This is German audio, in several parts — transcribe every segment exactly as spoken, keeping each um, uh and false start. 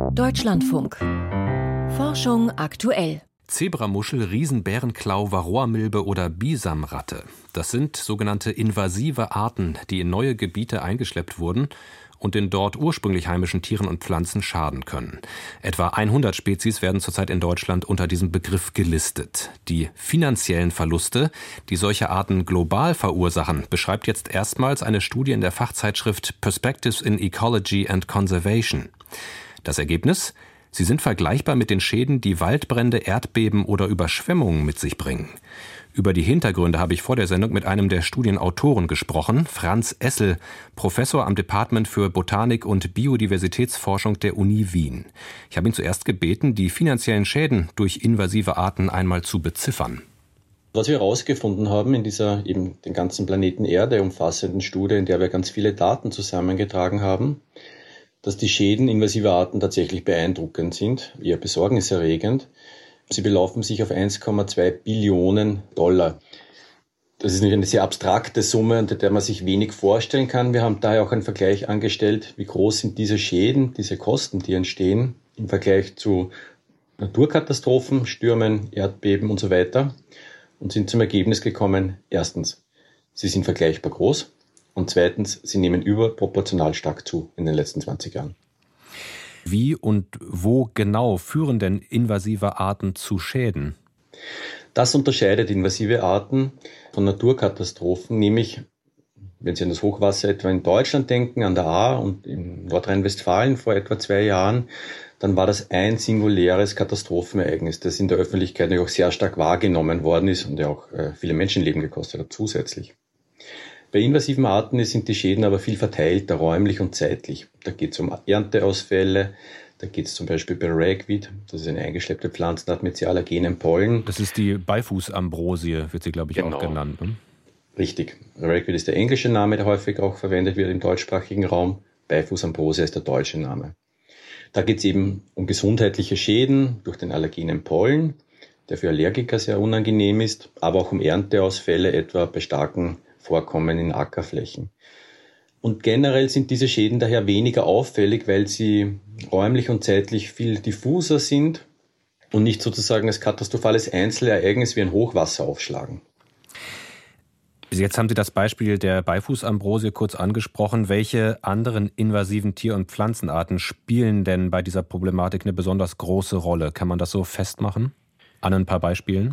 Deutschlandfunk. Forschung aktuell. Zebramuschel, Riesenbärenklau, Varroamilbe oder Bisamratte. Das sind sogenannte invasive Arten, die in neue Gebiete eingeschleppt wurden und den dort ursprünglich heimischen Tieren und Pflanzen schaden können. Etwa hundert Spezies werden zurzeit in Deutschland unter diesem Begriff gelistet. Die finanziellen Verluste, die solche Arten global verursachen, beschreibt jetzt erstmals eine Studie in der Fachzeitschrift Perspectives in Ecology and Conservation. Das Ergebnis? Sie sind vergleichbar mit den Schäden, die Waldbrände, Erdbeben oder Überschwemmungen mit sich bringen. Über die Hintergründe habe ich vor der Sendung mit einem der Studienautoren gesprochen, Franz Essel, Professor am Department für Botanik und Biodiversitätsforschung der Uni Wien. Ich habe ihn zuerst gebeten, die finanziellen Schäden durch invasive Arten einmal zu beziffern. Was wir herausgefunden haben in dieser eben den ganzen Planeten Erde umfassenden Studie, in der wir ganz viele Daten zusammengetragen haben, dass die Schäden invasiver Arten tatsächlich beeindruckend sind, eher besorgniserregend. Sie belaufen sich auf eins Komma zwei Billionen Dollar. Das ist eine sehr abstrakte Summe, unter der man sich wenig vorstellen kann. Wir haben daher auch einen Vergleich angestellt, wie groß sind diese Schäden, diese Kosten, die entstehen, im Vergleich zu Naturkatastrophen, Stürmen, Erdbeben und so weiter. Und sind zum Ergebnis gekommen, erstens, sie sind vergleichbar groß. Und zweitens, sie nehmen überproportional stark zu in den letzten zwanzig Jahren. Wie und wo genau führen denn invasive Arten zu Schäden? Das unterscheidet invasive Arten von Naturkatastrophen, nämlich, wenn Sie an das Hochwasser etwa in Deutschland denken, an der Ahr und in Nordrhein-Westfalen vor etwa zwei Jahren, dann war das ein singuläres Katastrophenereignis, das in der Öffentlichkeit auch sehr stark wahrgenommen worden ist und ja auch viele Menschenleben gekostet hat zusätzlich. Bei invasiven Arten sind die Schäden aber viel verteilter, räumlich und zeitlich. Da geht es um Ernteausfälle, da geht es zum Beispiel bei Ragweed, das ist eine eingeschleppte Pflanzenart mit sehr allergenen Pollen. Das ist die Beifußambrosie, wird sie, glaube ich, genau. auch genannt. Ne? Richtig. Ragweed ist der englische Name, der häufig auch verwendet wird im deutschsprachigen Raum. Beifußambrosie ist der deutsche Name. Da geht es eben um gesundheitliche Schäden durch den allergenen Pollen, der für Allergiker sehr unangenehm ist, aber auch um Ernteausfälle, etwa bei starken Vorkommen in Ackerflächen. Und generell sind diese Schäden daher weniger auffällig, weil sie räumlich und zeitlich viel diffuser sind und nicht sozusagen als katastrophales Einzelereignis wie ein Hochwasser aufschlagen. Jetzt haben Sie das Beispiel der Beifußambrosie kurz angesprochen. Welche anderen invasiven Tier- und Pflanzenarten spielen denn bei dieser Problematik eine besonders große Rolle? Kann man das so festmachen? An ein paar Beispielen?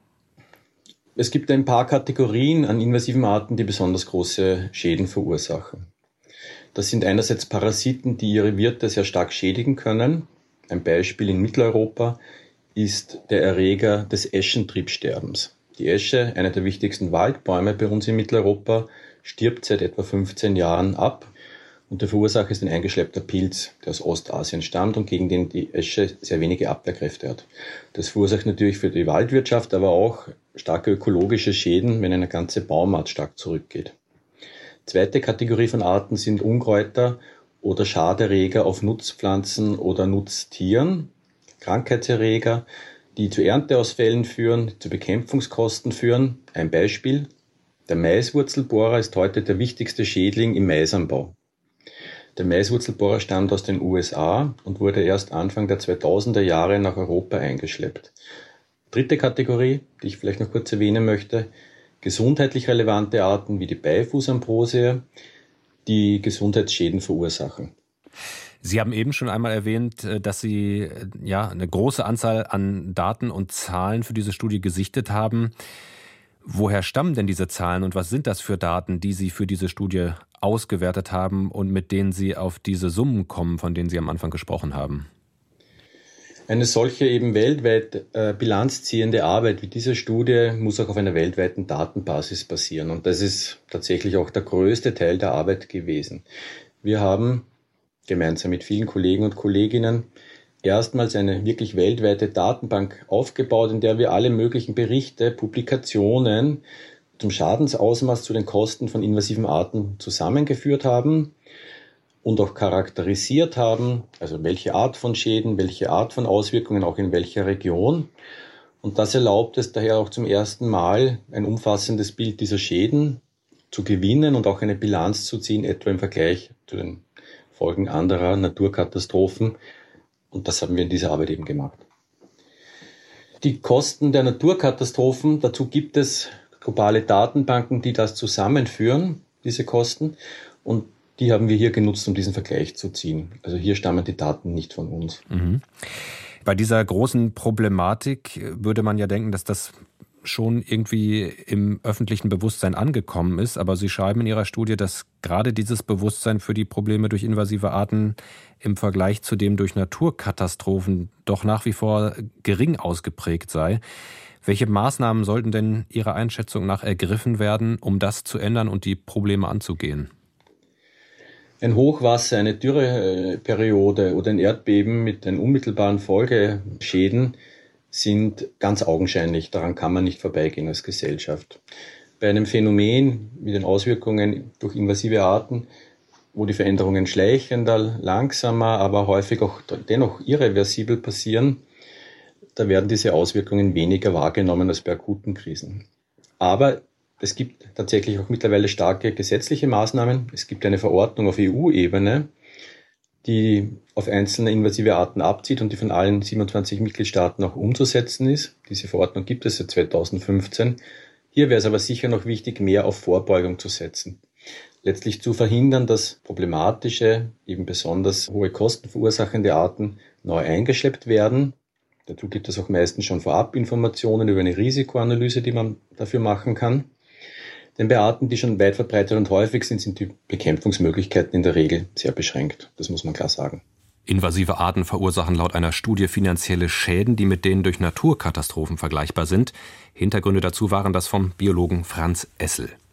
Es gibt ein paar Kategorien an invasiven Arten, die besonders große Schäden verursachen. Das sind einerseits Parasiten, die ihre Wirte sehr stark schädigen können. Ein Beispiel in Mitteleuropa ist der Erreger des Eschentriebsterbens. Die Esche, einer der wichtigsten Waldbäume bei uns in Mitteleuropa, stirbt seit etwa fünfzehn Jahren ab. Und der Verursacher ist ein eingeschleppter Pilz, der aus Ostasien stammt und gegen den die Esche sehr wenige Abwehrkräfte hat. Das verursacht natürlich für die Waldwirtschaft aber auch starke ökologische Schäden, wenn eine ganze Baumart stark zurückgeht. Zweite Kategorie von Arten sind Unkräuter oder Schaderreger auf Nutzpflanzen oder Nutztieren, Krankheitserreger, die zu Ernteausfällen führen, zu Bekämpfungskosten führen. Ein Beispiel: Der Maiswurzelbohrer ist heute der wichtigste Schädling im Maisanbau. Der Maiswurzelbohrer stammt aus den U S A und wurde erst Anfang der zweitausender Jahre nach Europa eingeschleppt. Dritte Kategorie, die ich vielleicht noch kurz erwähnen möchte: gesundheitlich relevante Arten wie die Beifußambrosie, die Gesundheitsschäden verursachen. Sie haben eben schon einmal erwähnt, dass Sie ja eine große Anzahl an Daten und Zahlen für diese Studie gesichtet haben. Woher stammen denn diese Zahlen und was sind das für Daten, die Sie für diese Studie ausgewertet haben und mit denen Sie auf diese Summen kommen, von denen Sie am Anfang gesprochen haben? Eine solche eben weltweit äh, bilanzziehende Arbeit wie diese Studie muss auch auf einer weltweiten Datenbasis basieren. Und das ist tatsächlich auch der größte Teil der Arbeit gewesen. Wir haben gemeinsam mit vielen Kollegen und Kolleginnen erstmals eine wirklich weltweite Datenbank aufgebaut, in der wir alle möglichen Berichte, Publikationen zum Schadensausmaß, zu den Kosten von invasiven Arten zusammengeführt haben und auch charakterisiert haben, also welche Art von Schäden, welche Art von Auswirkungen, auch in welcher Region. Und das erlaubt es daher auch zum ersten Mal, ein umfassendes Bild dieser Schäden zu gewinnen und auch eine Bilanz zu ziehen, etwa im Vergleich zu den Folgen anderer Naturkatastrophen, Und das haben wir in dieser Arbeit eben gemacht. Die Kosten der Naturkatastrophen, dazu gibt es globale Datenbanken, die das zusammenführen, diese Kosten. Und die haben wir hier genutzt, um diesen Vergleich zu ziehen. Also hier stammen die Daten nicht von uns. Mhm. Bei dieser großen Problematik würde man ja denken, dass das schon irgendwie im öffentlichen Bewusstsein angekommen ist. Aber Sie schreiben in Ihrer Studie, dass gerade dieses Bewusstsein für die Probleme durch invasive Arten im Vergleich zu dem durch Naturkatastrophen doch nach wie vor gering ausgeprägt sei. Welche Maßnahmen sollten denn Ihrer Einschätzung nach ergriffen werden, um das zu ändern und die Probleme anzugehen? Ein Hochwasser, eine Dürreperiode oder ein Erdbeben mit den unmittelbaren Folgeschäden sind ganz augenscheinlich. Daran kann man nicht vorbeigehen als Gesellschaft. Bei einem Phänomen wie den Auswirkungen durch invasive Arten, wo die Veränderungen schleichender, langsamer, aber häufig auch dennoch irreversibel passieren, da werden diese Auswirkungen weniger wahrgenommen als bei akuten Krisen. Aber es gibt tatsächlich auch mittlerweile starke gesetzliche Maßnahmen. Es gibt eine Verordnung auf E U-Ebene, die auf einzelne invasive Arten abzieht und die von allen siebenundzwanzig Mitgliedstaaten auch umzusetzen ist. Diese Verordnung gibt es seit zweitausendfünfzehn. Hier wäre es aber sicher noch wichtig, mehr auf Vorbeugung zu setzen. Letztlich zu verhindern, dass problematische, eben besonders hohe Kosten verursachende Arten neu eingeschleppt werden. Dazu gibt es auch meistens schon Vorabinformationen über eine Risikoanalyse, die man dafür machen kann. Denn bei Arten, die schon weit verbreitet und häufig sind, sind die Bekämpfungsmöglichkeiten in der Regel sehr beschränkt. Das muss man klar sagen. Invasive Arten verursachen laut einer Studie finanzielle Schäden, die mit denen durch Naturkatastrophen vergleichbar sind. Hintergründe dazu waren das vom Biologen Franz Essel.